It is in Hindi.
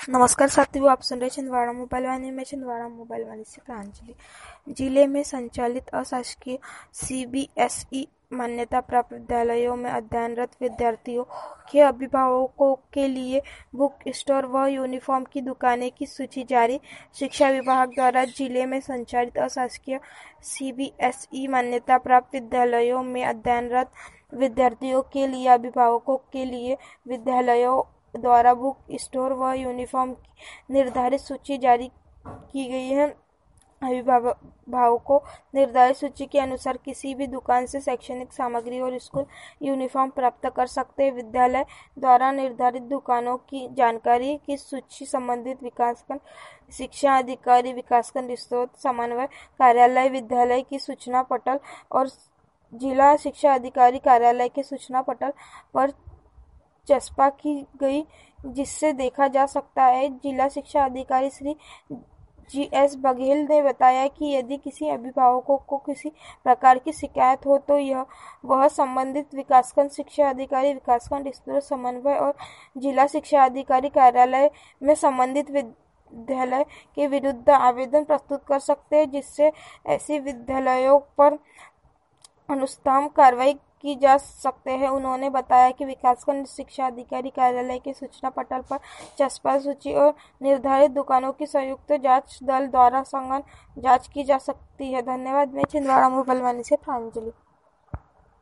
नमस्कार साथियों, आप सुन रहे छिंदवाड़ा मोबाइल वाणी में। छिंदवाड़ा मोबाइल वाणी से प्रांजलि। जिले में संचालित अशासकीय सीबीएसई मान्यता प्राप्त विद्यालयों में अध्ययनरत विद्यार्थियों के अभिभावकों के लिए बुक स्टोर व यूनिफॉर्म की दुकानें की सूची जारी। शिक्षा विभाग द्वारा जिले में संचालित अशासकीय सीबीएसई मान्यता प्राप्त विद्यालयों में अध्ययनरत विद्यार्थियों के लिए अभिभावकों के लिए विद्यालयों द्वारा बुक स्टोर व यूनिफॉर्म की निर्धारित सूची जारी की गई है। अभिभावकों निर्धारित सूची के अनुसार किसी भी दुकान से शैक्षणिक सामग्री और स्कूल यूनिफॉर्म प्राप्त कर सकते हैं। विद्यालय द्वारा निर्धारित दुकानों की जानकारी की सूची संबंधित विकासखंड शिक्षा अधिकारी, विकासखंड स्रोत समन्वय कार्यालय, विद्यालय की सूचना पटल और जिला शिक्षा अधिकारी कार्यालय के सूचना पटल पर चस्पा की गई, जिससे देखा जा सकता है। जिला शिक्षा अधिकारी श्री जीएस बघेल ने बताया कि यदि किसी अभिभावकों को किसी प्रकार की शिकायत हो तो वह संबंधित विकासखंड शिक्षा अधिकारी, विकासखंड स्रोत समन्वय और जिला शिक्षा अधिकारी कार्यालय में संबंधित विद्यालय के विरुद्ध आवेदन प्रस्तुत कर सकते हैं, जिससे ऐसे विद्यालयों पर अनुस्थान कार्रवाई की जा सकते हैं। उन्होंने बताया कि विकासखंड शिक्षा अधिकारी कार्यालय के सूचना पटल पर चस्पा सूची और निर्धारित दुकानों की संयुक्त जांच दल द्वारा सघन जांच की जा सकती है। धन्यवाद। मैं छिंदवाड़ा मोबाइल वाणी से प्रांजलि।